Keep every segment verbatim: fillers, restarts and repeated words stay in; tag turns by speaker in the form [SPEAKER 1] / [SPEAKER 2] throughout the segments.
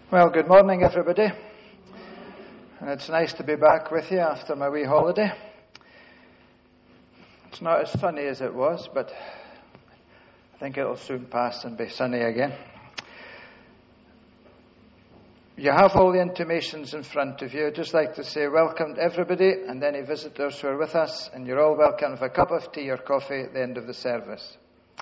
[SPEAKER 1] Well, good morning, everybody. And it's nice to be back with you after my wee holiday. It's not as sunny as it was, but I think it'll soon pass and be sunny again. You have all the intimations in front of you. I'd just like to say welcome to everybody and any visitors who are with us, and you're all welcome for a cup of tea or coffee at the end of the service.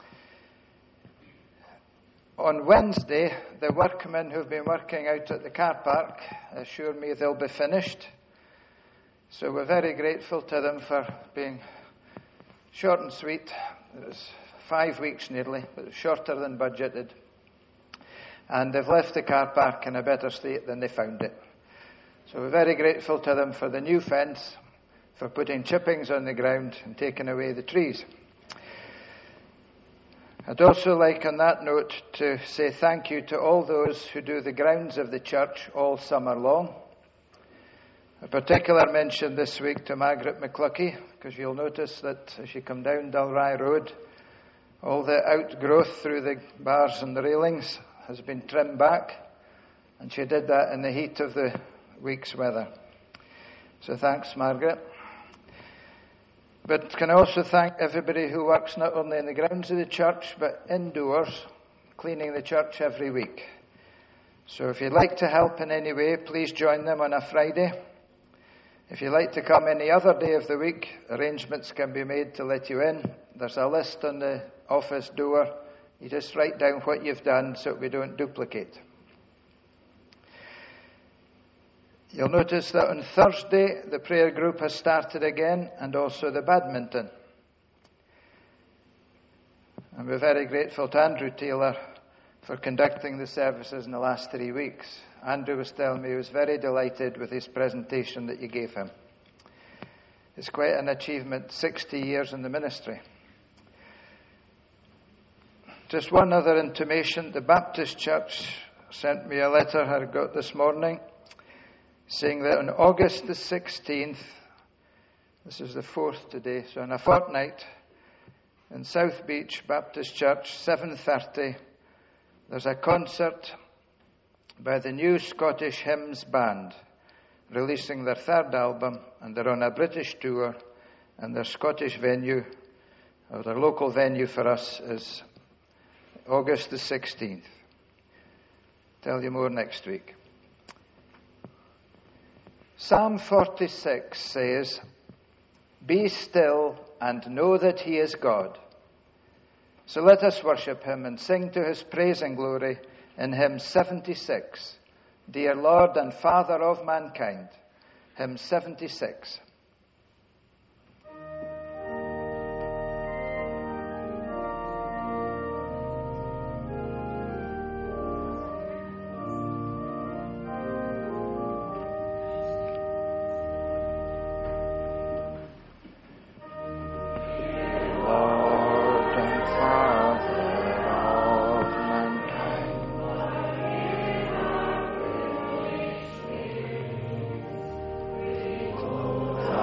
[SPEAKER 1] On Wednesday, the workmen who've been working out at the car park assure me they'll be finished. So we're very grateful to them for being short and sweet. It was five weeks nearly, but shorter than budgeted. And they've left the car park in a better state than they found it. So we're very grateful to them for the new fence, for putting chippings on the ground and taking away the trees. I'd also like, on that note, to say thank you to all those who do the grounds of the church all summer long. A particular mention this week to Margaret McCluckie, because you'll notice that as you come down Dalry Road, all the outgrowth through the bars and the railings has been trimmed back, and she did that in the heat of the week's weather. So thanks, Margaret. But can I also thank everybody who works not only in the grounds of the church, but indoors, cleaning the church every week. So if you'd like to help in any way, please join them on a Friday. If you'd like to come any other day of the week, arrangements can be made to let you in. There's a list on the office door. You just write down what you've done so we don't duplicate. You'll notice that on Thursday, the prayer group has started again, and also the badminton. And we're very grateful to Andrew Taylor for conducting the services in the last three weeks. Andrew was telling me he was very delighted with his presentation that you gave him. It's quite an achievement, sixty years in the ministry. Just one other intimation. The Baptist Church sent me a letter I got this morning, saying that on August the sixteenth, this is the fourth today, so in a fortnight, in South Beach Baptist Church, seven thirty, there's a concert by the New Scottish Hymns Band, releasing their third album, and they're on a British tour, and their Scottish venue, or their local venue for us, is August the sixteenth. Tell you more next week. Psalm forty-six says, "Be still and know that he is God." So let us worship him and sing to his praise and glory in hymn seventy-six, "Dear Lord and Father of Mankind," hymn seventy-six.
[SPEAKER 2] Father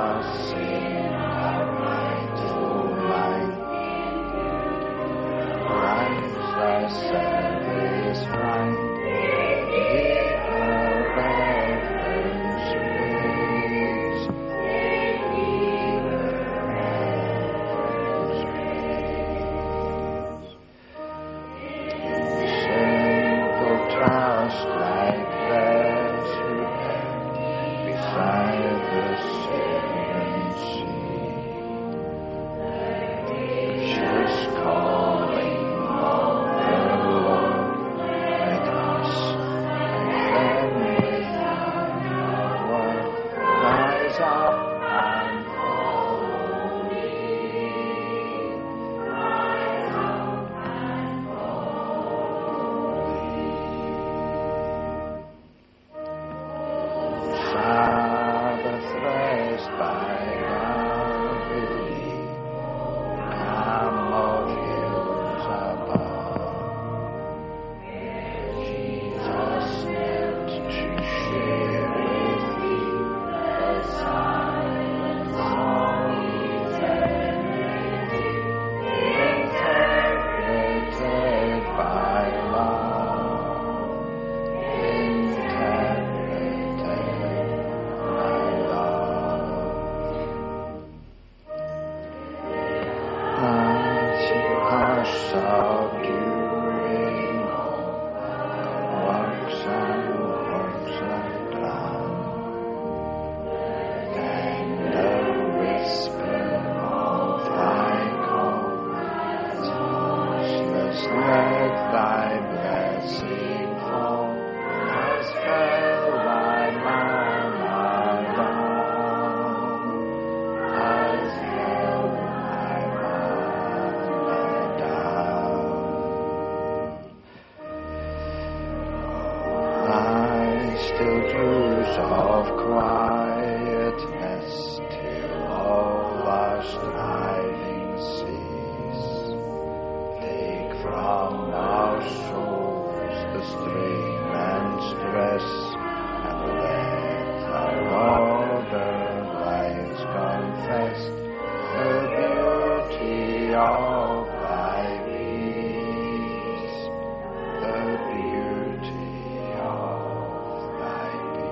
[SPEAKER 1] still dews of quietness, till all our striving cease. Take from our souls the strain and stress, and let our order lives confess the beauty of thy peace, the beauty of thy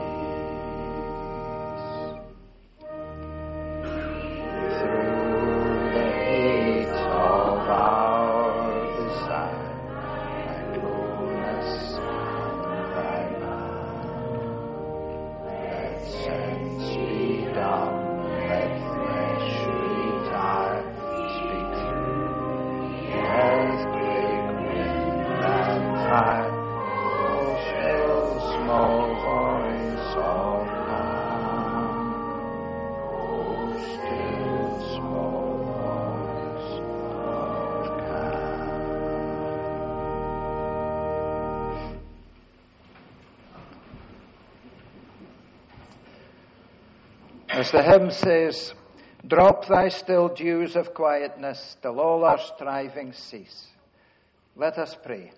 [SPEAKER 1] peace. Through the heat of our desire, thy closeness and thy mind, let sense be dumb, let flesh retire, speak through the earthquake, wind and fire. O still small voice of calm, O still small voice of calm. As the hymn says, drop thy still dews of quietness till all our striving cease. Let us pray.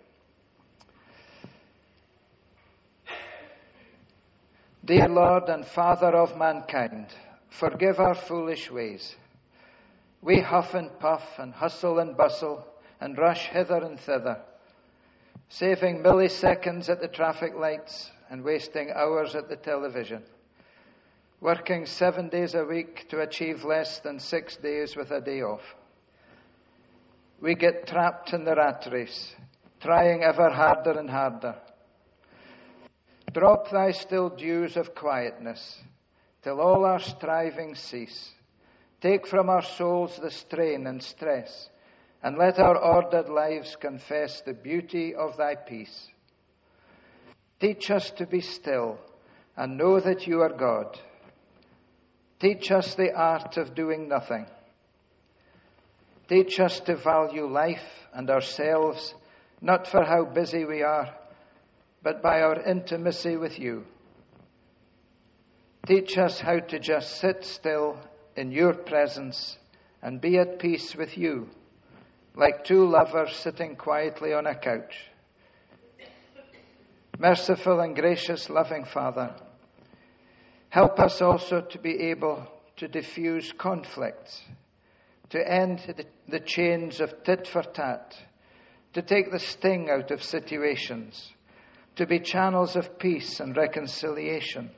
[SPEAKER 1] Dear Lord and Father of mankind, forgive our foolish ways. We huff and puff and hustle and bustle and rush hither and thither, saving milliseconds at the traffic lights and wasting hours at the television, working seven days a week to achieve less than six days with a day off. We get trapped in the rat race, trying ever harder and harder. Drop thy still dews of quietness, till all our striving cease. Take from our souls the strain and stress, and let our ordered lives confess the beauty of thy peace. Teach us to be still and know that you are God. Teach us the art of doing nothing. Teach us to value life and ourselves, not for how busy we are, but by our intimacy with you. Teach us how to just sit still in your presence and be at peace with you, like two lovers sitting quietly on a couch. Merciful and gracious loving Father, help us also to be able to diffuse conflicts, to end the chains of tit for tat, to take the sting out of situations, to be channels of peace and reconciliation.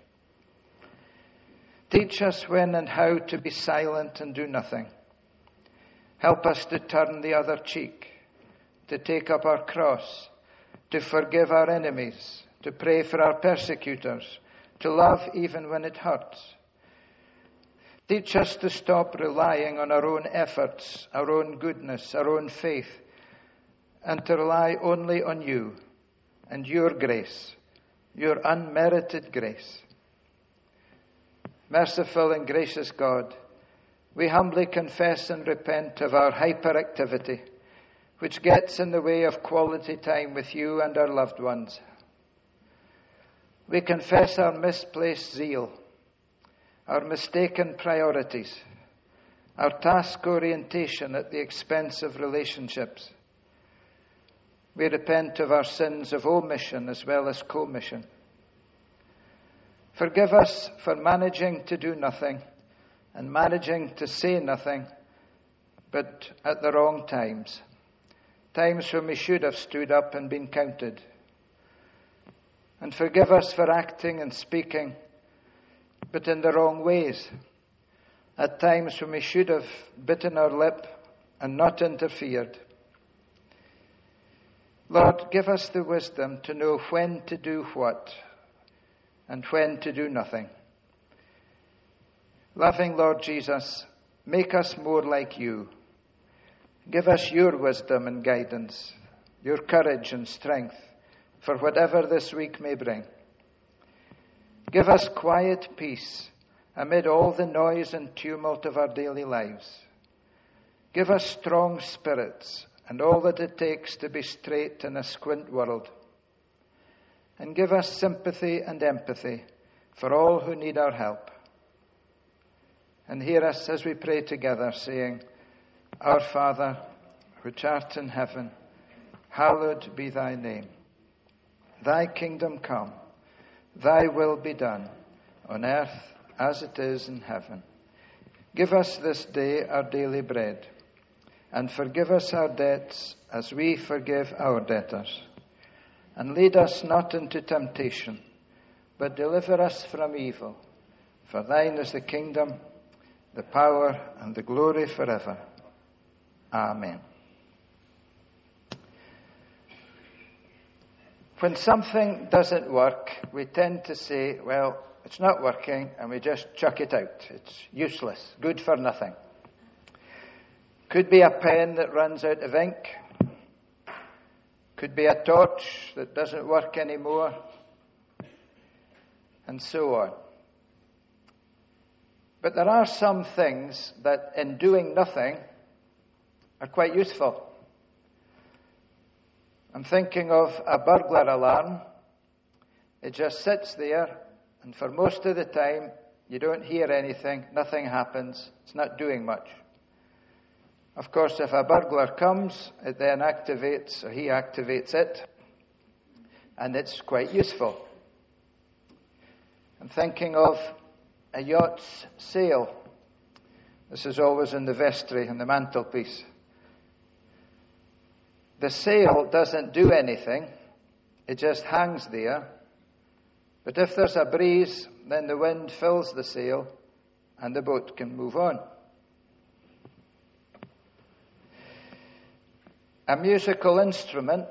[SPEAKER 1] Teach us when and how to be silent and do nothing. Help us to turn the other cheek, to take up our cross, to forgive our enemies, to pray for our persecutors, to love even when it hurts. Teach us to stop relying on our own efforts, our own goodness, our own faith, and to rely only on you and your grace, your unmerited grace. Merciful and gracious God, we humbly confess and repent of our hyperactivity, which gets in the way of quality time with you and our loved ones. We confess our misplaced zeal, our mistaken priorities, our task orientation at the expense of relationships. We repent of our sins of omission as well as commission. Forgive us for managing to do nothing and managing to say nothing, but at the wrong times, times when we should have stood up and been counted. And forgive us for acting and speaking, but in the wrong ways, at times when we should have bitten our lip and not interfered. Lord, give us the wisdom to know when to do what and when to do nothing. Loving Lord Jesus, make us more like you. Give us your wisdom and guidance, your courage and strength for whatever this week may bring. Give us quiet peace amid all the noise and tumult of our daily lives. Give us strong spirits and all that it takes to be straight in a squint world. and give us sympathy and empathy for all who need our help. And hear us as we pray together, saying, Our Father, which art in heaven, hallowed be thy name. Thy kingdom come, thy will be done, on earth as it is in heaven. Give us this day our daily bread, and forgive us our debts as we forgive our debtors. And lead us not into temptation, but deliver us from evil. For thine is the kingdom, the power, and the glory forever. Amen. When something doesn't work, we tend to say, well, it's not working, and we just chuck it out. It's useless, good for nothing. Could be a pen that runs out of ink. Could be a torch that doesn't work anymore. And so on. But there are some things that, in doing nothing, are quite useful. I'm thinking of a burglar alarm. It just sits there, and for most of the time, you don't hear anything, nothing happens, it's not doing much. Of course, if a burglar comes, it then activates, or he activates it, and it's quite useful. I'm thinking of a yacht's sail. This is always in the vestry, on the mantelpiece. The sail doesn't do anything. It just hangs there. But if there's a breeze, then the wind fills the sail and the boat can move on. A musical instrument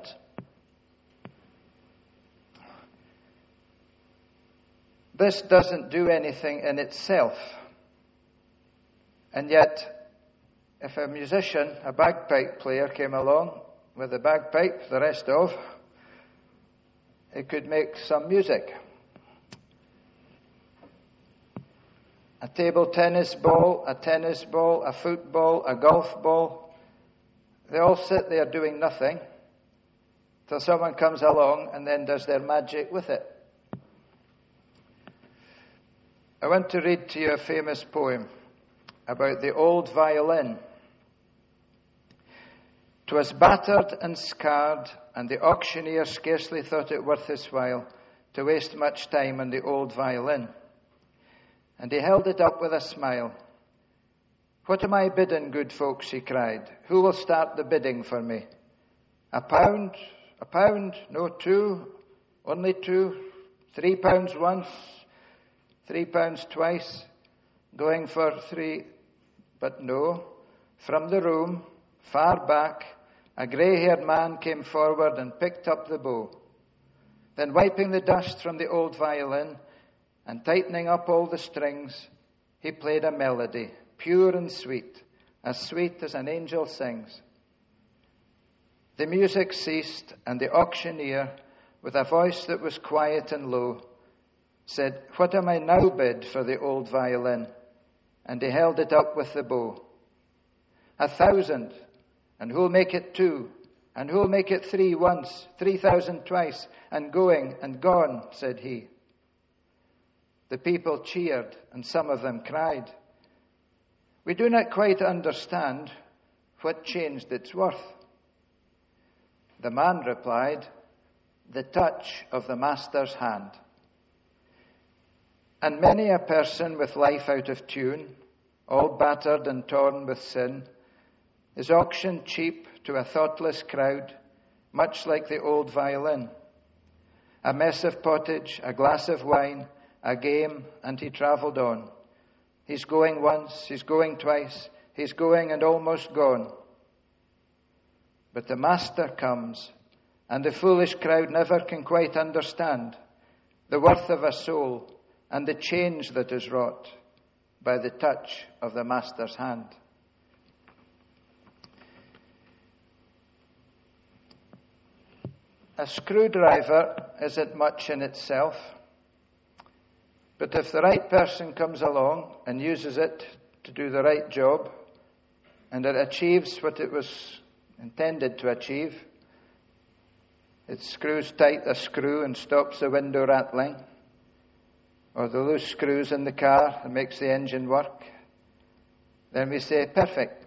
[SPEAKER 1] this doesn't do anything in itself. And yet, if a musician, a bagpipe player came along with a bagpipe, the rest of, it could make some music. A table tennis ball, a tennis ball, a football, a golf ball, they all sit there doing nothing till someone comes along and then does their magic with it. I want to read to you a famous poem about the old violin. 'Twas battered and scarred, and the auctioneer scarcely thought it worth his while to waste much time on the old violin. And he held it up with a smile. "What am I bidding, good folks?" he cried. "Who will start the bidding for me? A pound, a pound, no, two, only two, three pounds once, three pounds twice, going for three." But no, from the room, far back, a grey-haired man came forward and picked up the bow. Then wiping the dust from the old violin and tightening up all the strings, he played a melody, pure and sweet, as sweet as an angel sings. The music ceased, and the auctioneer, with a voice that was quiet and low, said, "What am I now bid for the old violin?" And he held it up with the bow. "A thousand, and who'll make it two? And who'll make it three once, three thousand twice, and going and gone?" said he. The people cheered, and some of them cried. "We do not quite understand what changed its worth." The man replied, "The touch of the master's hand." And many a person with life out of tune, all battered and torn with sin, is auctioned cheap to a thoughtless crowd, much like the old violin. A mess of pottage, a glass of wine, a game, and he travelled on. He's going once, he's going twice, he's going and almost gone. But the master comes, and the foolish crowd never can quite understand the worth of a soul and the change that is wrought by the touch of the master's hand. A screwdriver isn't much in itself, but if the right person comes along and uses it to do the right job, and it achieves what it was intended to achieve, it screws tight a screw and stops the window rattling, or the loose screws in the car and makes the engine work, then we say, perfect.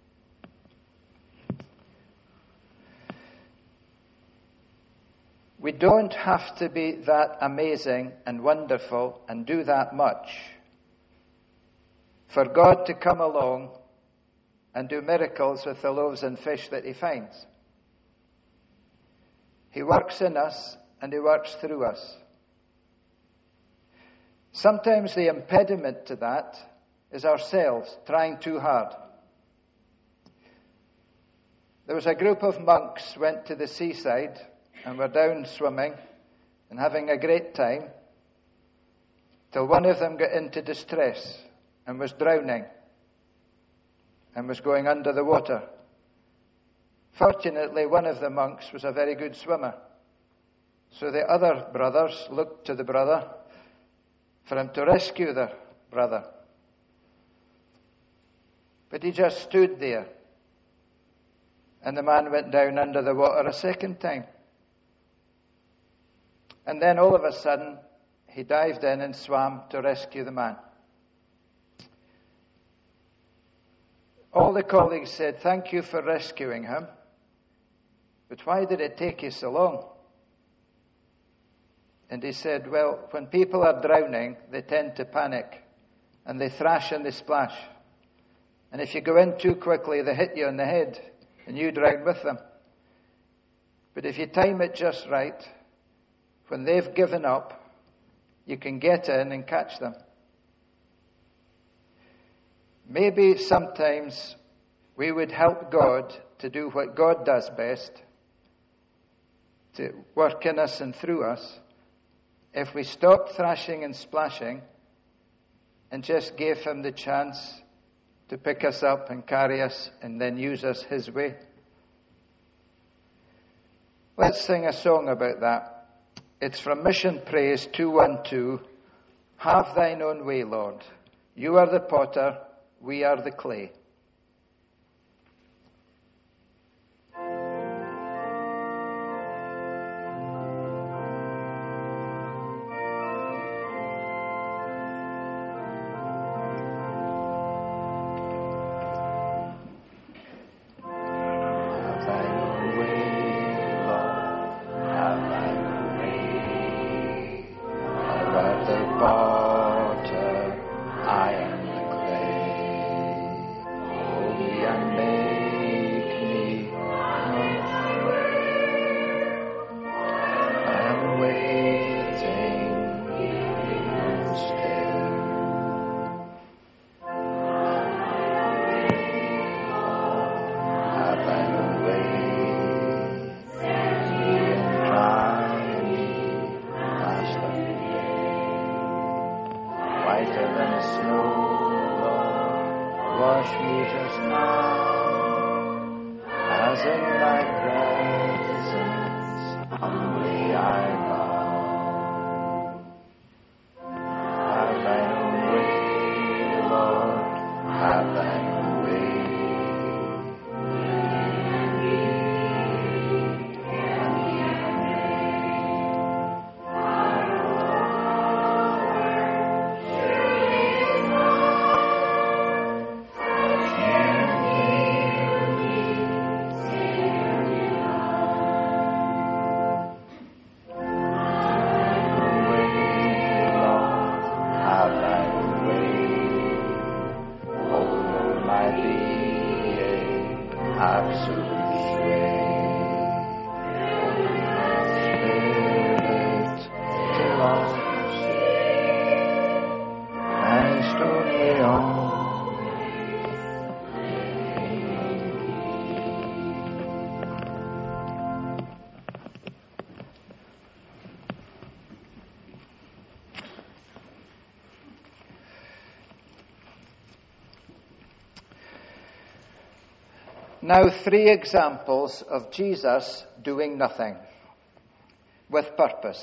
[SPEAKER 1] We don't have to be that amazing and wonderful and do that much for God to come along and do miracles with the loaves and fish that he finds. He works in us and he works through us. Sometimes the impediment to that is ourselves trying too hard. There was a group of monks went to the seaside and were down swimming and having a great time till one of them got into distress and was drowning and was going under the water. Fortunately, one of the monks was a very good swimmer. So the other brothers looked to the brother for him to rescue their brother. But he just stood there. And the man went down under the water a second time. And then all of a sudden, he dived in and swam to rescue the man. All the colleagues said, "Thank you for rescuing him. But why did it take you so long?" And he said, "Well, when people are drowning, they tend to panic. And they thrash and they splash. And if you go in too quickly, they hit you on the head. And you drown with them. But if you time it just right, when they've given up, you can get in and catch them." Maybe sometimes we would help God to do what God does best, to work in us and through us, if we stopped thrashing and splashing and just gave him the chance to pick us up and carry us and then use us his way. Let's sing a song about that. It's from Mission Praise two one two. Have thine own way, Lord. You are the potter, we are the clay. Now, three examples of Jesus doing nothing with purpose.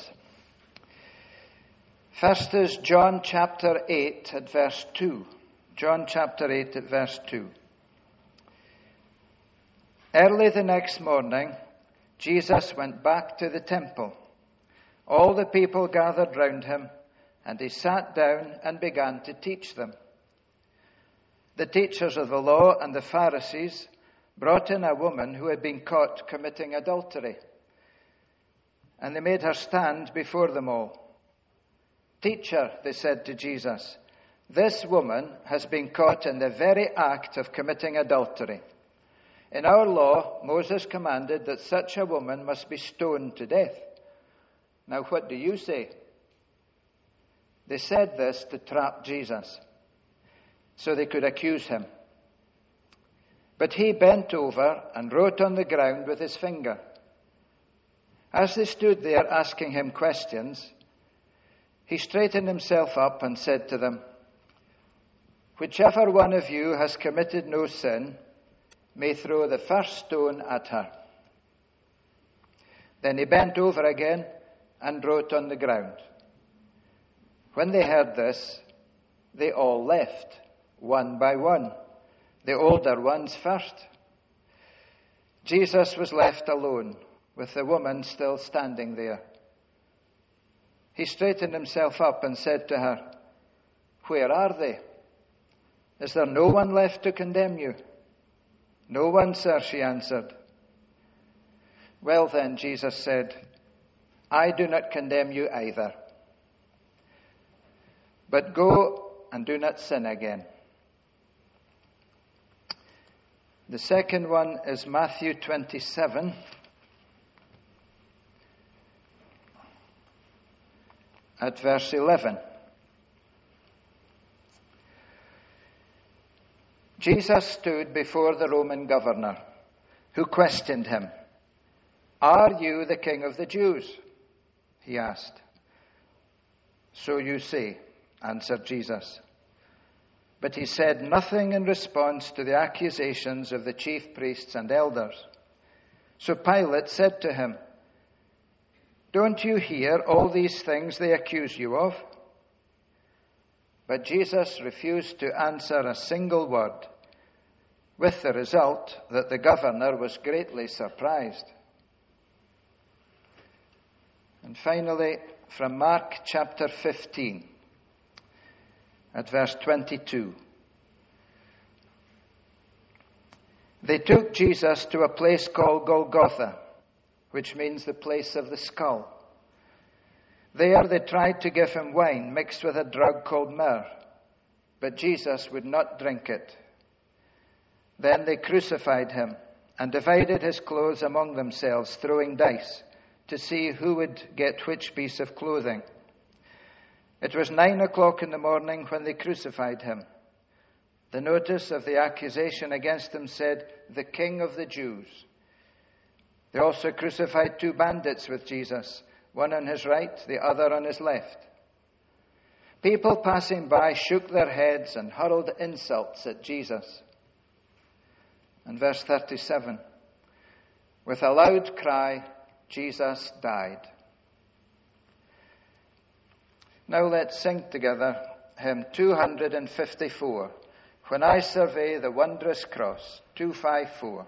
[SPEAKER 1] First is John chapter eight at verse two. John chapter eight at verse two. Early the next morning, Jesus went back to the temple. All the people gathered round him, and he sat down and began to teach them. The teachers of the law and the Pharisees brought in a woman who had been caught committing adultery, and they made her stand before them all. "Teacher," they said to Jesus, "this woman has been caught in the very act of committing adultery. In our law, Moses commanded that such a woman must be stoned to death. Now what do you say?" They said this to trap Jesus, so they could accuse him. But he bent over and wrote on the ground with his finger. As they stood there asking him questions, he straightened himself up and said to them, "Whichever one of you has committed no sin may throw the first stone at her." Then he bent over again and wrote on the ground. When they heard this, they all left, one by one, the older ones first. Jesus was left alone, with the woman still standing there. He straightened himself up and said to her, "Where are they? Is there no one left to condemn you?" "No one, sir," she answered. "Well then," Jesus said, "I do not condemn you either. But go and do not sin again." The second one is Matthew twenty-seven. At verse eleven. Jesus stood before the Roman governor, who questioned him. "Are you the king of the Jews?" he asked. "So you say," answered Jesus. But he said nothing in response to the accusations of the chief priests and elders. So Pilate said to him, "Don't you hear all these things they accuse you of?" But Jesus refused to answer a single word, with the result that the governor was greatly surprised. And finally, from Mark chapter fifteen, at verse twenty-two. They took Jesus to a place called Golgotha, which means the place of the skull. There they tried to give him wine mixed with a drug called myrrh, but Jesus would not drink it. Then they crucified him and divided his clothes among themselves, throwing dice to see who would get which piece of clothing. It was nine o'clock in the morning when they crucified him. The notice of the accusation against him said, "The King of the Jews." They also crucified two bandits with Jesus, one on his right, the other on his left. People passing by shook their heads and hurled insults at Jesus. And verse thirty-seven, with a loud cry, Jesus died. Now let's sing together hymn two fifty-four, "When I Survey the Wondrous Cross," two fifty-four.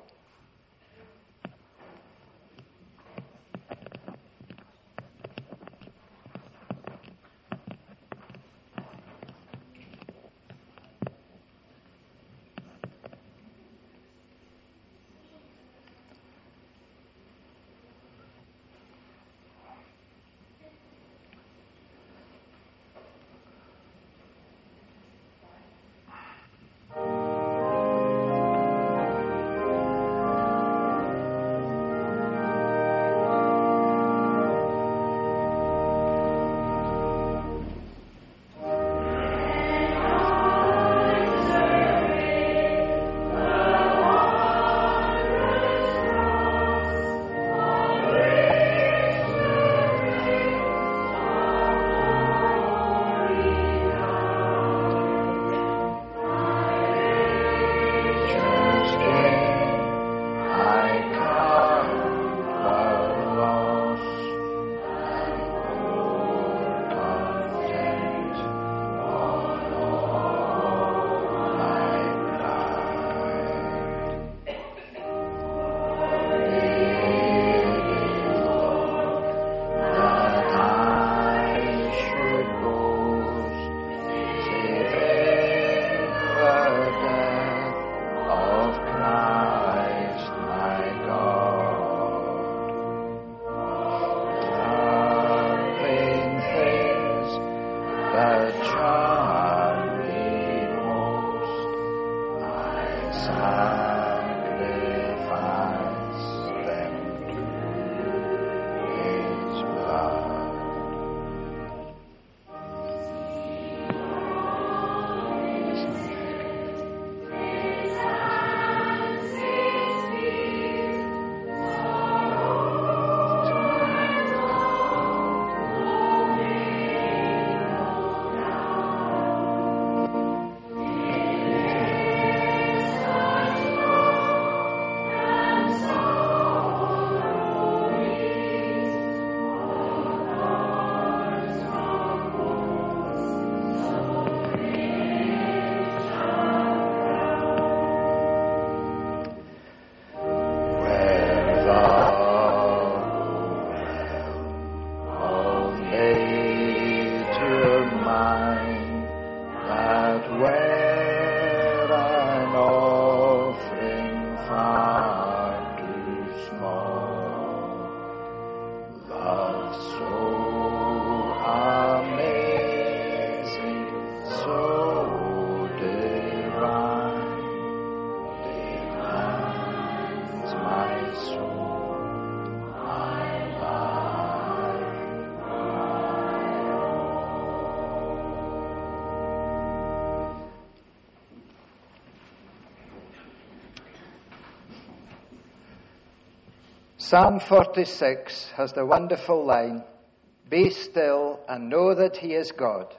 [SPEAKER 1] Psalm forty-six has the wonderful line, "Be still and know that he is God."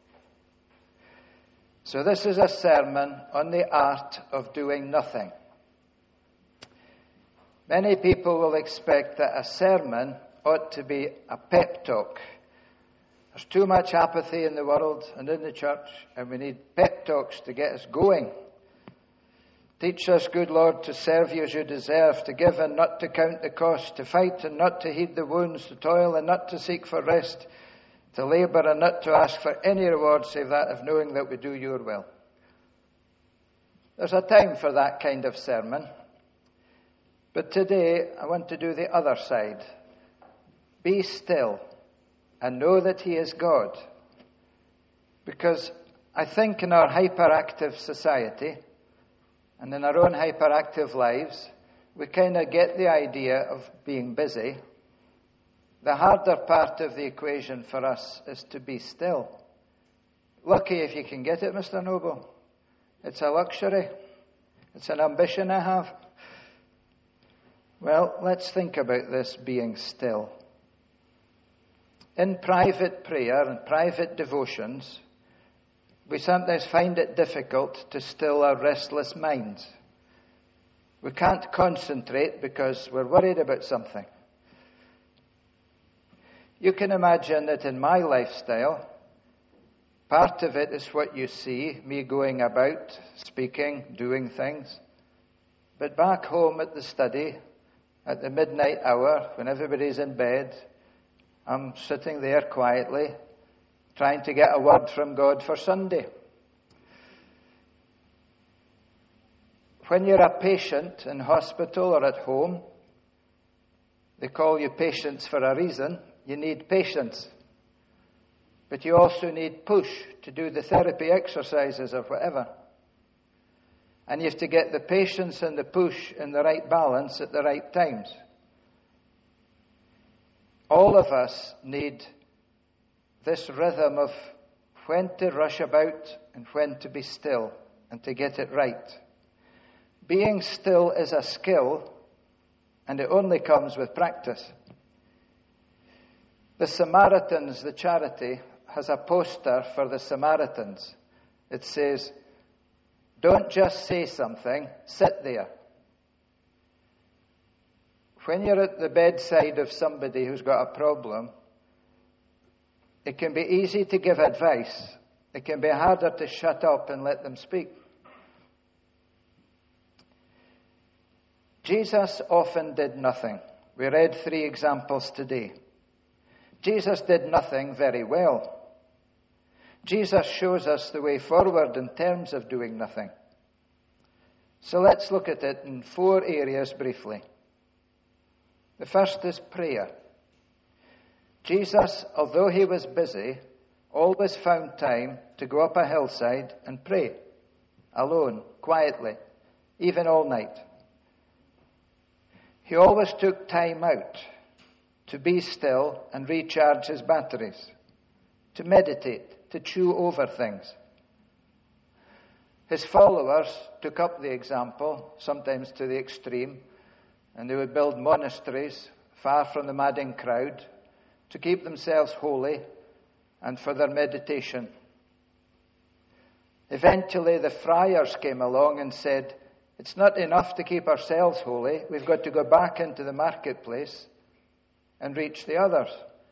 [SPEAKER 1] So this is a sermon on the art of doing nothing. Many people will expect that a sermon ought to be a pep talk. There's too much apathy in the world and in the church, and we need pep talks to get us going. Teach us, good Lord, to serve you as you deserve, to give and not to count the cost, to fight and not to heed the wounds, to toil and not to seek for rest, to labour and not to ask for any reward save that of knowing that we do your will. There's a time for that kind of sermon. But today I want to do the other side. Be still and know that he is God. Because I think in our hyperactive society, and in our own hyperactive lives, we kind of get the idea of being busy. The harder part of the equation for us is to be still. Lucky if you can get it, Mister Noble. It's a luxury. It's an ambition I have. Well, let's think about this being still. In private prayer and private devotions, we sometimes find it difficult to still our restless minds. We can't concentrate because we're worried about something. You can imagine that in my lifestyle, part of it is what you see, me going about, speaking, doing things. But back home at the study, at the midnight hour, when everybody's in bed, I'm sitting there quietly, trying to get a word from God for Sunday. When you're a patient in hospital or at home, they call you patients for a reason. You need patience. But you also need push to do the therapy exercises or whatever. And you have to get the patience and the push in the right balance at the right times. All of us need this rhythm of when to rush about and when to be still and to get it right. Being still is a skill, and it only comes with practice. The Samaritans, the charity, has a poster for the Samaritans. It says, "Don't just say something, sit there." When you're at the bedside of somebody who's got a problem, it can be easy to give advice. It can be harder to shut up and let them speak. Jesus often did nothing. We read three examples today. Jesus did nothing very well. Jesus shows us the way forward in terms of doing nothing. So let's look at it in four areas briefly. The first is prayer. Jesus, although he was busy, always found time to go up a hillside and pray, alone, quietly, even all night. He always took time out to be still and recharge his batteries, to meditate, to chew over things. His followers took up the example, sometimes to the extreme, and they would build monasteries far from the madding crowd to keep themselves holy and for their meditation. Eventually, the friars came along and said, "It's not enough to keep ourselves holy. We've got to go back into the marketplace and reach the others."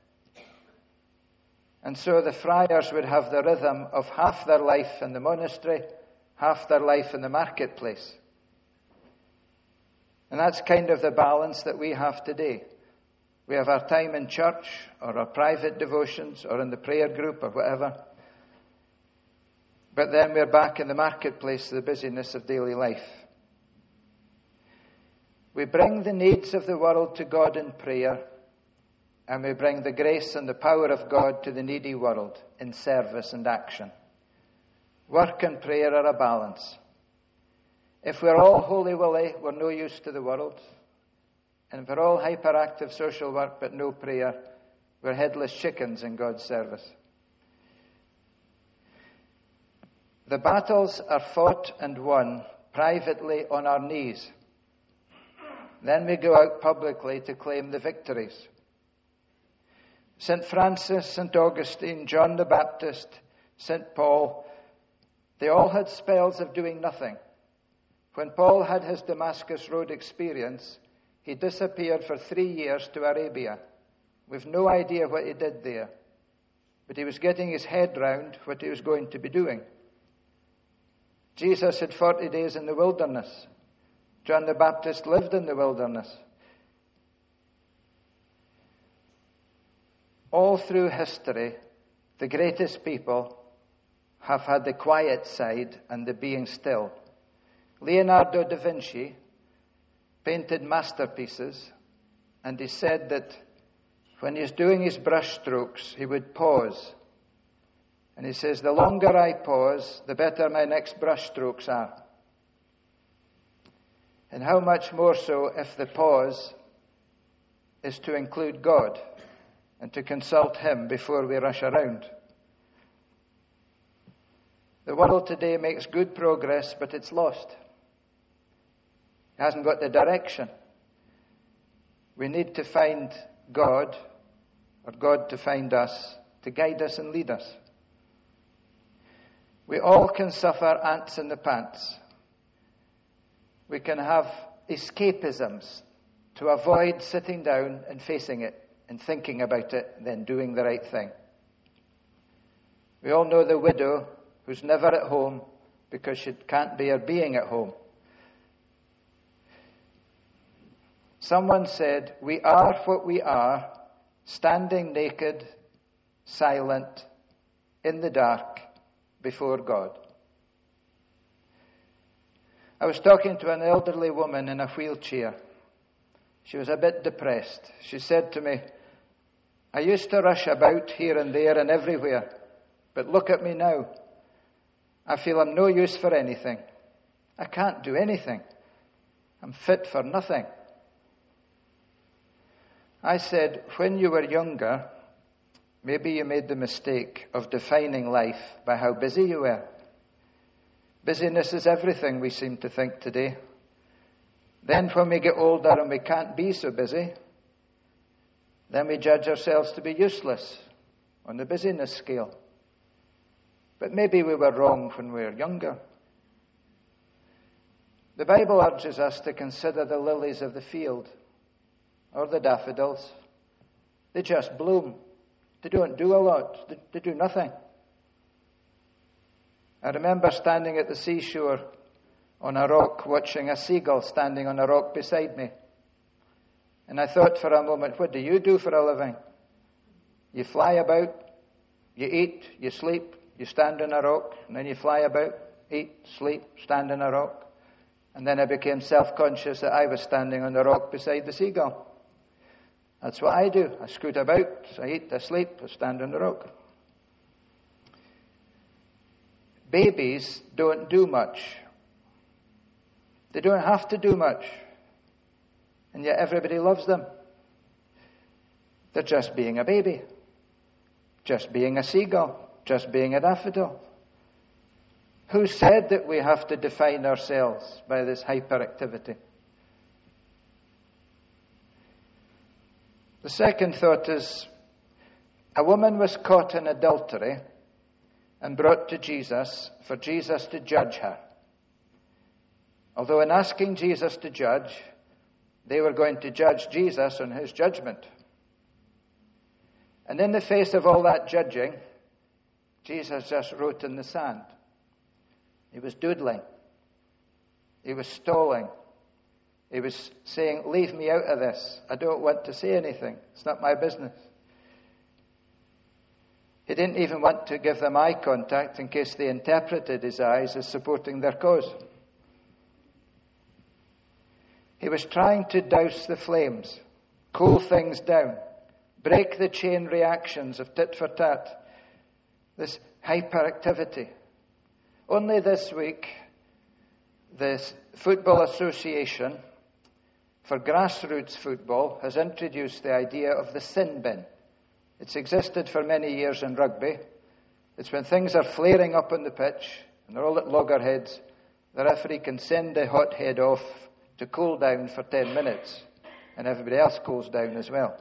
[SPEAKER 1] And so the friars would have the rhythm of half their life in the monastery, half their life in the marketplace. And that's kind of the balance that we have today. We have our time in church or our private devotions or in the prayer group or whatever. But then we're back in the marketplace, the busyness of daily life. We bring the needs of the world to God in prayer, and we bring the grace and the power of God to the needy world in service and action. Work and prayer are a balance. If we're all holy-willy, we're no use to the world. And if we're all hyperactive social work but no prayer, we're headless chickens in God's service. The battles are fought and won privately on our knees. Then we go out publicly to claim the victories. Saint Francis, Saint Augustine, John the Baptist, Saint Paul, they all had spells of doing nothing. When Paul had his Damascus Road experience, he disappeared for three years to Arabia. We've no idea what he did there, but he was getting his head round what he was going to be doing. Jesus had forty days in the wilderness. John the Baptist lived in the wilderness. All through history, the greatest people have had the quiet side and the being still. Leonardo da Vinci painted masterpieces, and he said that when he's doing his brush strokes, he would pause. And he says, the longer I pause, the better my next brush strokes are. And how much more so if the pause is to include God and to consult Him before we rush around. The world today makes good progress, but it's lost. It hasn't got the direction. We need to find God, or God to find us, to guide us and lead us. We all can suffer ants in the pants. We can have escapisms to avoid sitting down and facing it and thinking about it, then doing the right thing. We all know the widow who's never at home because she can't bear being at home. Someone said, we are what we are, standing naked, silent, in the dark, before God. I was talking to an elderly woman in a wheelchair. She was a bit depressed. She said to me, I used to rush about here and there and everywhere, but look at me now. I feel I'm no use for anything. I can't do anything. I'm fit for nothing. I said, when you were younger, maybe you made the mistake of defining life by how busy you were. Busyness is everything, we seem to think today. Then when we get older and we can't be so busy, then we judge ourselves to be useless on the busyness scale. But maybe we were wrong when we were younger. The Bible urges us to consider the lilies of the field, or the daffodils. They just bloom. They don't do a lot. They, they do nothing. I remember standing at the seashore on a rock, watching a seagull standing on a rock beside me. And I thought for a moment, what do you do for a living? You fly about, you eat, you sleep, you stand on a rock, and then you fly about, eat, sleep, stand on a rock. And then I became self-conscious that I was standing on the rock beside the seagull. That's what I do. I scoot about, I eat, I sleep, I stand on the rock. Babies don't do much. They don't have to do much. And yet everybody loves them. They're just being a baby. Just being a seagull. Just being a daffodil. Who said that we have to define ourselves by this hyperactivity? The second thought is, a woman was caught in adultery and brought to Jesus for Jesus to judge her. Although in asking Jesus to judge, they were going to judge Jesus on his judgment. And in the face of all that judging, Jesus just wrote in the sand. He was doodling. He was stalling. He was saying, leave me out of this. I don't want to say anything. It's not my business. He didn't even want to give them eye contact in case they interpreted his eyes as supporting their cause. He was trying to douse the flames, cool things down, break the chain reactions of tit for tat, this hyperactivity. Only this week, the Football Association for Grassroots Football has introduced the idea of the sin bin. It's existed for many years in rugby. It's when things are flaring up on the pitch and they're all at loggerheads, the referee can send the hot head off to cool down for ten minutes, and everybody else cools down as well.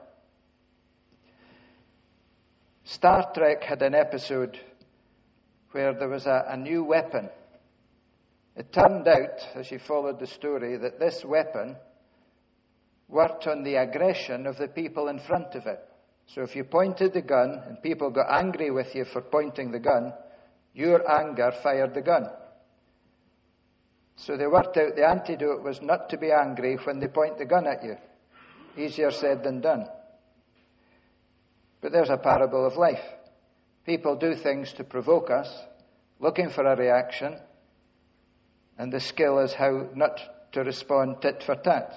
[SPEAKER 1] Star Trek had an episode where there was a, a new weapon. It turned out, as you followed the story, that this weapon worked on the aggression of the people in front of it. So if you pointed the gun and people got angry with you for pointing the gun, your anger fired the gun. So they worked out the antidote was not to be angry when they point the gun at you. Easier said than done. But there's a parable of life. People do things to provoke us, looking for a reaction, and the skill is how not to respond tit for tat.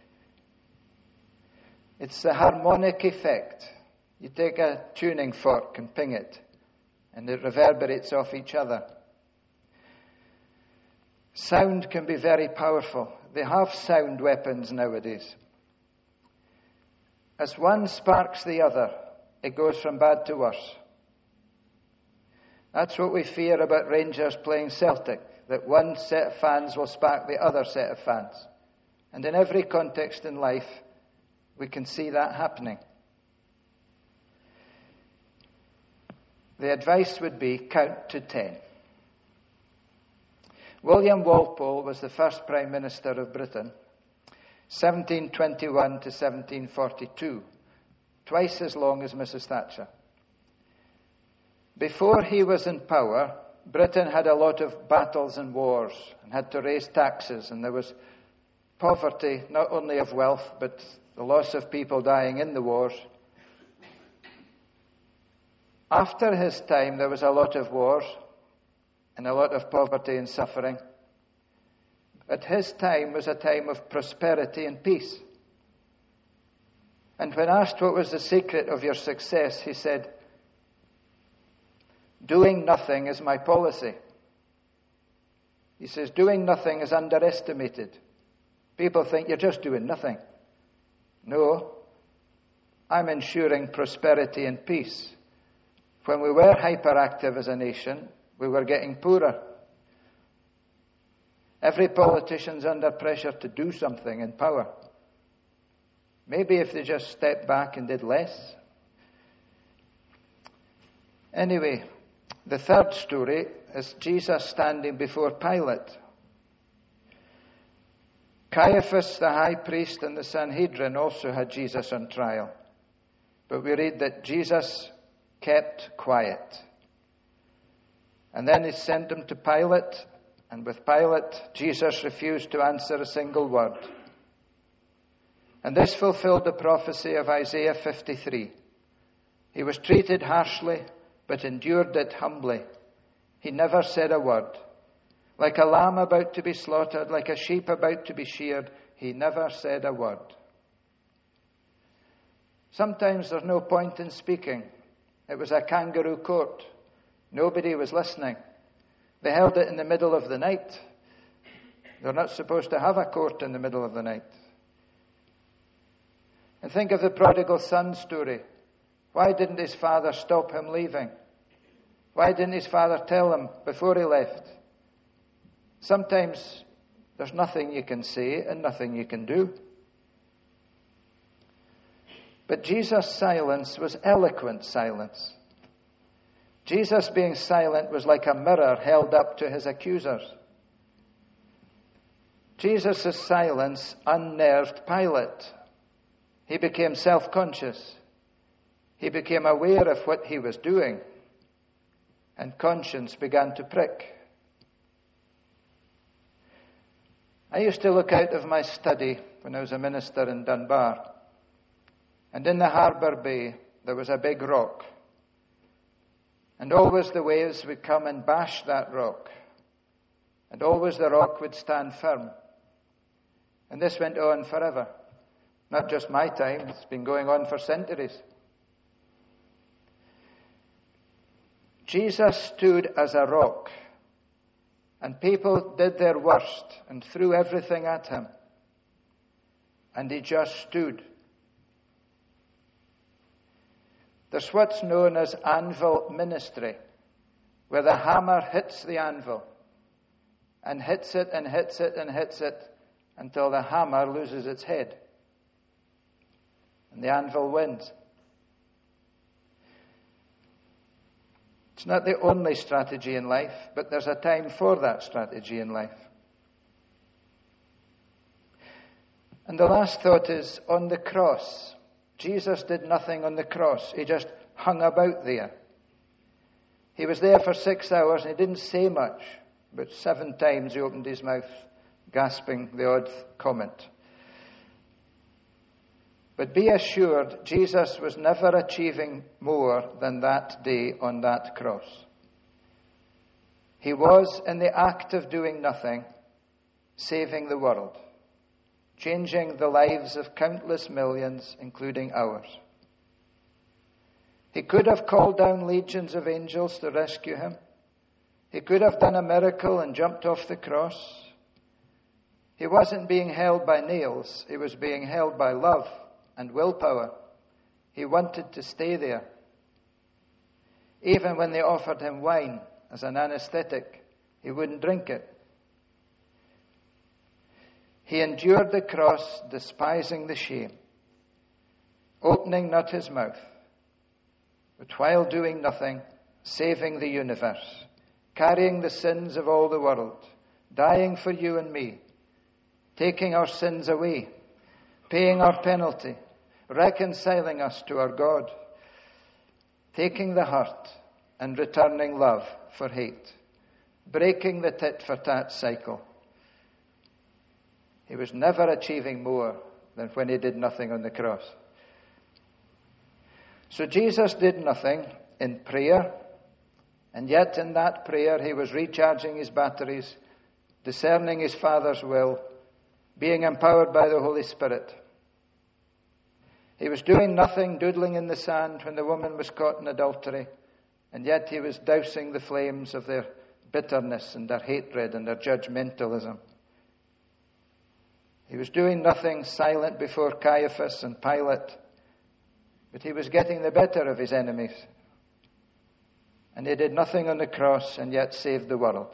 [SPEAKER 1] It's the harmonic effect. You take a tuning fork and ping it, and it reverberates off each other. Sound can be very powerful. They have sound weapons nowadays. As one sparks the other, it goes from bad to worse. That's what we fear about Rangers playing Celtic, that one set of fans will spark the other set of fans. And in every context in life, we can see that happening. The advice would be count to ten. William Walpole was the first Prime Minister of Britain, seventeen twenty-one to seventeen forty-two, twice as long as Missus Thatcher. Before he was in power, Britain had a lot of battles and wars and had to raise taxes, and there was poverty, not only of wealth, but the loss of people dying in the wars. After his time, there was a lot of wars and a lot of poverty and suffering. But his time was a time of prosperity and peace. And when asked what was the secret of your success, he said, doing nothing is my policy. He says, doing nothing is underestimated. People think you're just doing nothing. No, I'm ensuring prosperity and peace. When we were hyperactive as a nation, we were getting poorer. Every politician's under pressure to do something in power. Maybe if they just stepped back and did less. Anyway, the third story is Jesus standing before Pilate. Caiaphas, the high priest, and the Sanhedrin also had Jesus on trial. But we read that Jesus kept quiet. And then he sent him to Pilate, and with Pilate, Jesus refused to answer a single word. And this fulfilled the prophecy of Isaiah fifty-three. He was treated harshly, but endured it humbly. He never said a word. Like a lamb about to be slaughtered, like a sheep about to be sheared, he never said a word. Sometimes there's no point in speaking. It was a kangaroo court. Nobody was listening. They held it in the middle of the night. They're not supposed to have a court in the middle of the night. And think of the prodigal son story. Why didn't his father stop him leaving? Why didn't his father tell him before he left? Sometimes there's nothing you can say and nothing you can do. But Jesus' silence was eloquent silence. Jesus being silent was like a mirror held up to his accusers. Jesus' silence unnerved Pilate. He became self-conscious. He became aware of what he was doing. And conscience began to prick. I used to look out of my study when I was a minister in Dunbar. And in the harbour bay, there was a big rock. And always the waves would come and bash that rock. And always the rock would stand firm. And this went on forever. Not just my time, it's been going on for centuries. Jesus stood as a rock. And people did their worst and threw everything at him. And he just stood. There's what's known as anvil ministry, where the hammer hits the anvil and hits it and hits it and hits it until the hammer loses its head and the anvil wins. It's not the only strategy in life, but there's a time for that strategy in life. And the last thought is on the cross. Jesus did nothing on the cross. He just hung about there. He was there for six hours and he didn't say much, but seven times he opened his mouth, gasping the odd comment. But be assured, Jesus was never achieving more than that day on that cross. He was, in the act of doing nothing, saving the world, changing the lives of countless millions, including ours. He could have called down legions of angels to rescue him. He could have done a miracle and jumped off the cross. He wasn't being held by nails. He was being held by love and willpower. He wanted to stay there. Even when they offered him wine as an anesthetic, he wouldn't drink it. He endured the cross, despising the shame, opening not his mouth, but while doing nothing, saving the universe, carrying the sins of all the world, dying for you and me, taking our sins away, paying our penalty, reconciling us to our God, taking the hurt and returning love for hate, breaking the tit-for-tat cycle. He was never achieving more than when he did nothing on the cross. So Jesus did nothing in prayer, and yet in that prayer he was recharging his batteries, discerning his Father's will, being empowered by the Holy Spirit. He was doing nothing, doodling in the sand when the woman was caught in adultery, and yet he was dousing the flames of their bitterness and their hatred and their judgmentalism. He was doing nothing, silent before Caiaphas and Pilate, but he was getting the better of his enemies. And he did nothing on the cross and yet saved the world.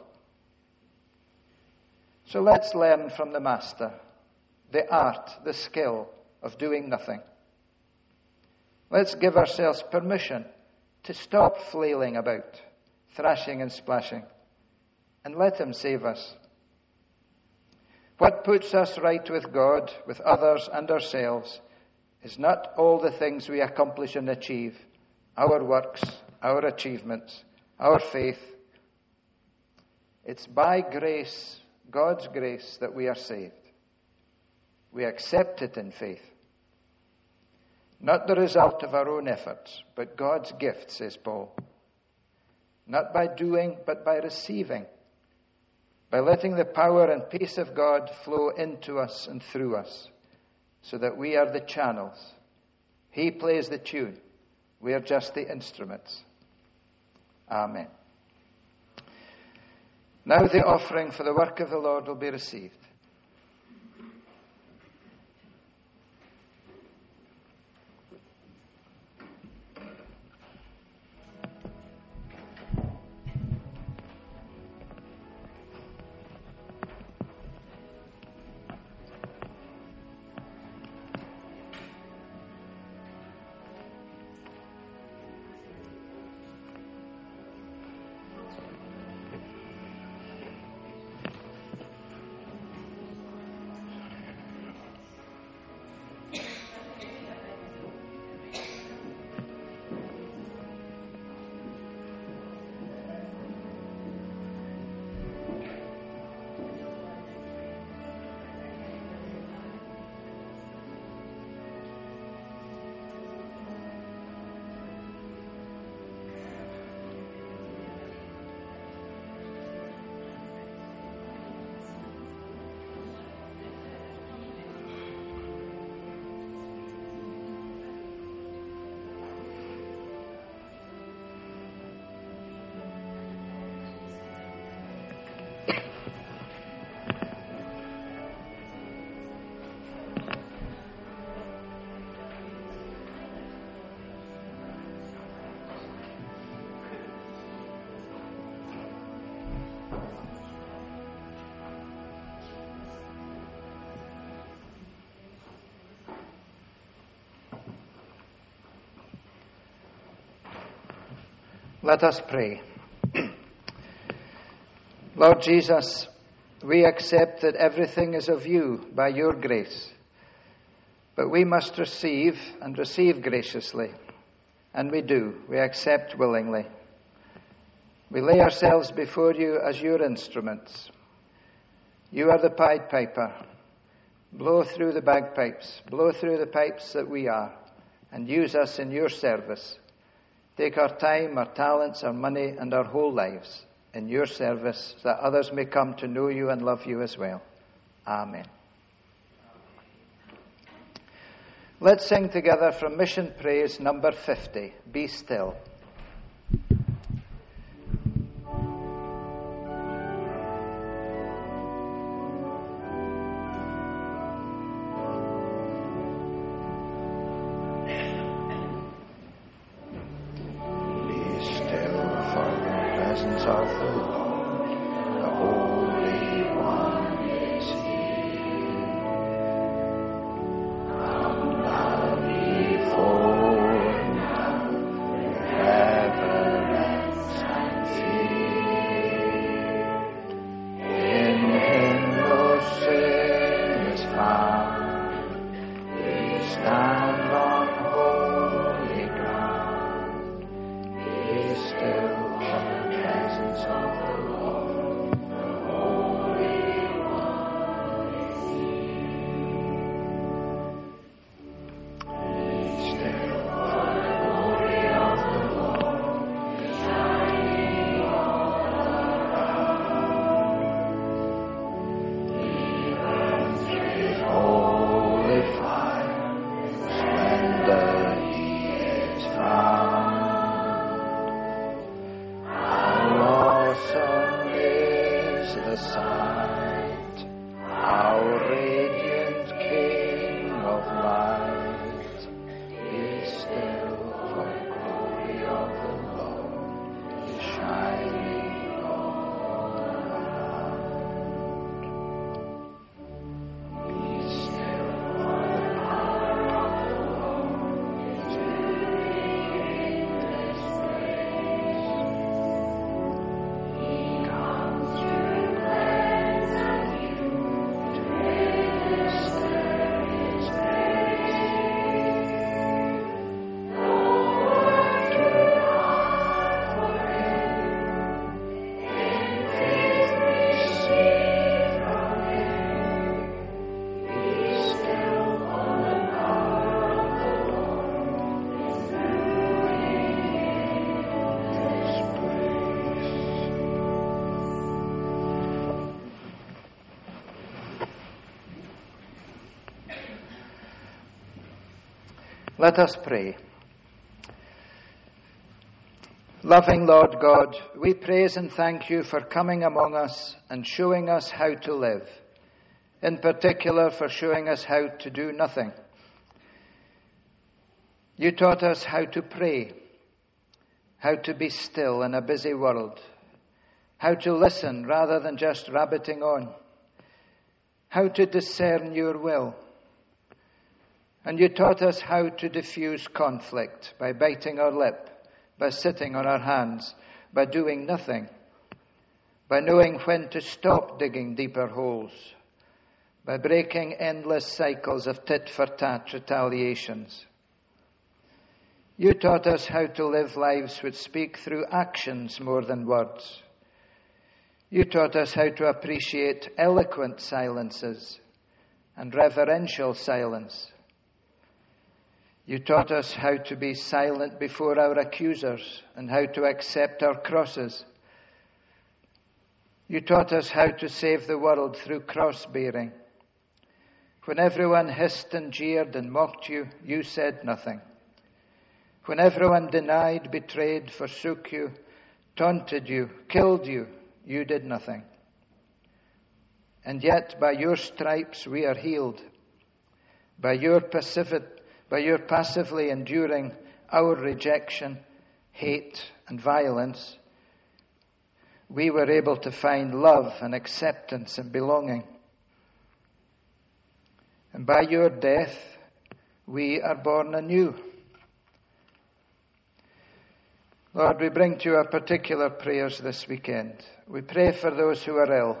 [SPEAKER 1] So let's learn from the Master the art, the skill of doing nothing. Let's give ourselves permission to stop flailing about, thrashing and splashing, and let him save us. What puts us right with God, with others and ourselves, is not all the things we accomplish and achieve, our works, our achievements, our faith. It's by grace, God's grace, that we are saved. We accept it in faith. Not the result of our own efforts, but God's gift, says Paul. Not by doing, but by receiving. By letting the power and peace of God flow into us and through us, so that we are the channels. He plays the tune. We are just the instruments. Amen. Now the offering for the work of the Lord will be received. Let us pray. Lord Jesus, we accept that everything is of you by your grace, but we must receive and receive graciously, and we do. We accept willingly. We lay ourselves before you as your instruments. You are the Pied Piper. Blow through the bagpipes, blow through the pipes that we are, and use us in your service. Take our time, our talents, our money, and our whole lives in your service, so that others may come to know you and love you as well. Amen. Let's sing together from Mission Praise number fifty, Be Still. Let us pray. Loving Lord God, we praise and thank you for coming among us and showing us how to live, in particular for showing us how to do nothing. You taught us how to pray, how to be still in a busy world, how to listen rather than just rabbiting on, how to discern your will. And you taught us how to diffuse conflict by biting our lip, by sitting on our hands, by doing nothing, by knowing when to stop digging deeper holes, by breaking endless cycles of tit-for-tat retaliations. You taught us how to live lives which speak through actions more than words. You taught us how to appreciate eloquent silences and reverential silence. You taught us how to be silent before our accusers and how to accept our crosses. You taught us how to save the world through cross-bearing. When everyone hissed and jeered and mocked you, you said nothing. When everyone denied, betrayed, forsook you, taunted you, killed you, you did nothing. And yet, by your stripes we are healed. By your passive By your passively enduring our rejection, hate, and violence, we were able to find love and acceptance and belonging. And by your death, we are born anew. Lord, we bring to you our particular prayers this weekend. We pray for those who are ill.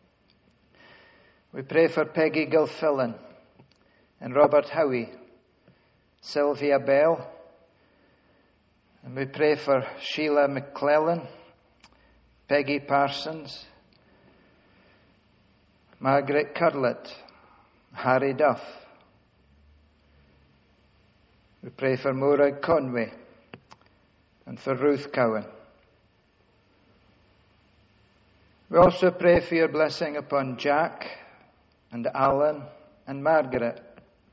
[SPEAKER 1] We pray for Peggy Gilfillan and Robert Howie, Sylvia Bell, and we pray for Sheila McClellan, Peggy Parsons, Margaret Curlett, Harry Duff. We pray for Morag Conway and for Ruth Cowan. We also pray for your blessing upon Jack and Alan and Margaret.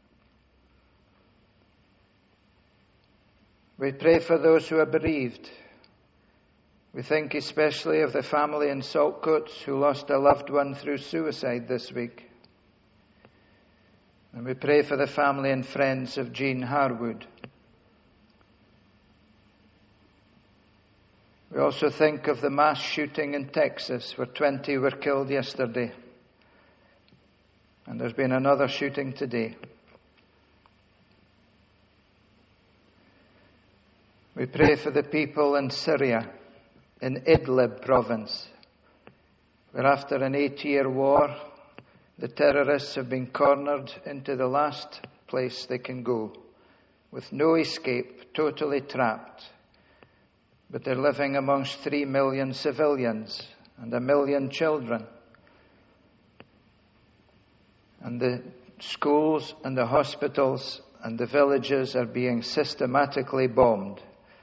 [SPEAKER 1] We pray for those who are bereaved. We think especially of the family in Saltcoats who lost a loved one through suicide this week. And we pray for the family and friends of Jean Harwood. We also think of the mass shooting in Texas where twenty were killed yesterday. And there's been another shooting today. We pray for the people in Syria, in Idlib province, where after an eight-year war, the terrorists have been cornered into the last place they can go, with no escape, totally trapped. But they're living amongst three million civilians and a million children. And the schools and the hospitals and the villages are being systematically bombed.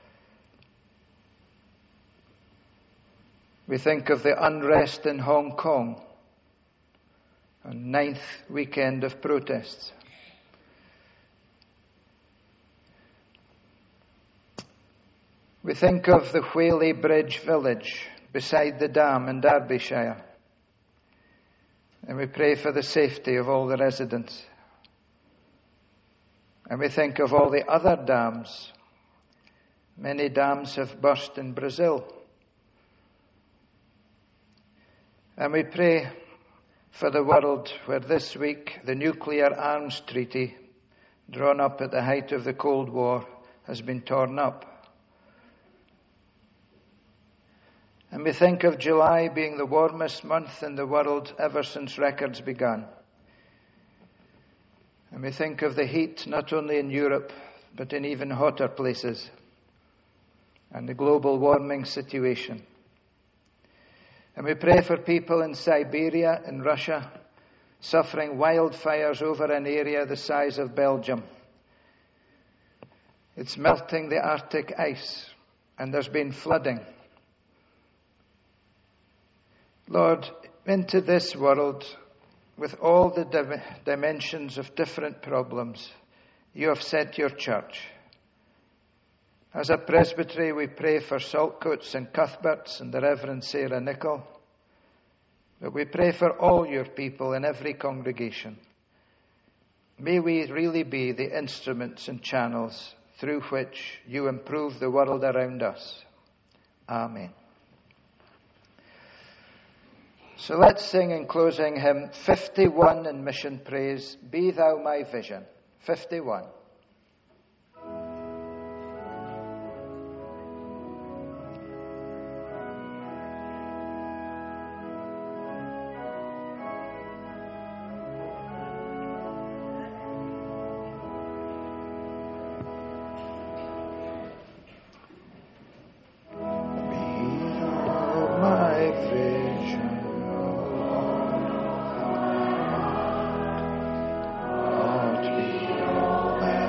[SPEAKER 1] We think of the unrest in Hong Kong, a ninth weekend of protests. We think of the Whaley Bridge village beside the dam in Derbyshire. And we pray for the safety of all the residents. And we think of all the other dams. Many dams have burst in Brazil. And we pray for the world where this week the nuclear arms treaty, drawn up at the height of the Cold War, has been torn up. And we think of July being the warmest month in the world ever since records began. And we think of the heat not only in Europe, but in even hotter places, and the global warming situation. And we pray for people in Siberia and Russia suffering wildfires over an area the size of Belgium. It's melting the Arctic ice, and there's been flooding. Lord, into this world, with all the dim- dimensions of different problems, you have set your church. As a presbytery, we pray for Saltcoats and Cuthberts and the Reverend Sarah Nichol. But we pray for all your people in every congregation. May we really be the instruments and channels through which you improve the world around us. Amen. So let's sing in closing hymn fifty-one in Mission Praise, Be Thou My Vision. fifty-one.
[SPEAKER 2] Be thou my vision, Lord.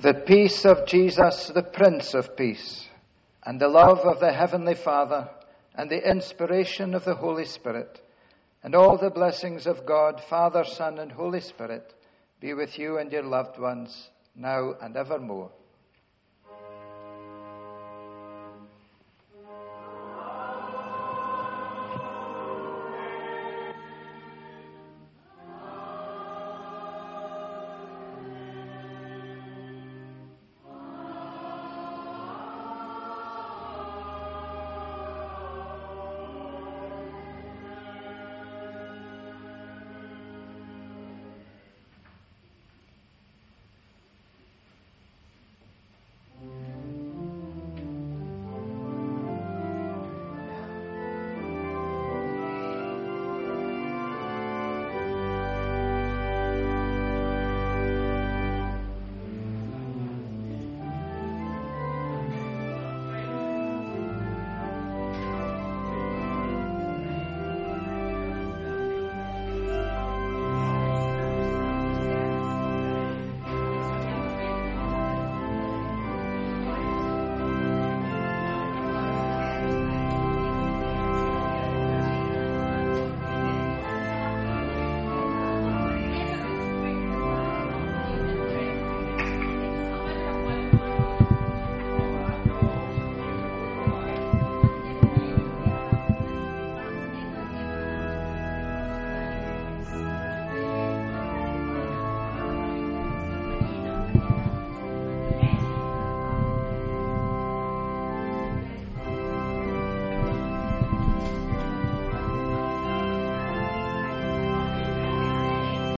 [SPEAKER 1] The peace of Jesus, the Prince of Peace, and the love of the Heavenly Father, and the inspiration of the Holy Spirit, and all the blessings of God, Father, Son, and Holy Spirit, be with you and your loved ones, now and evermore.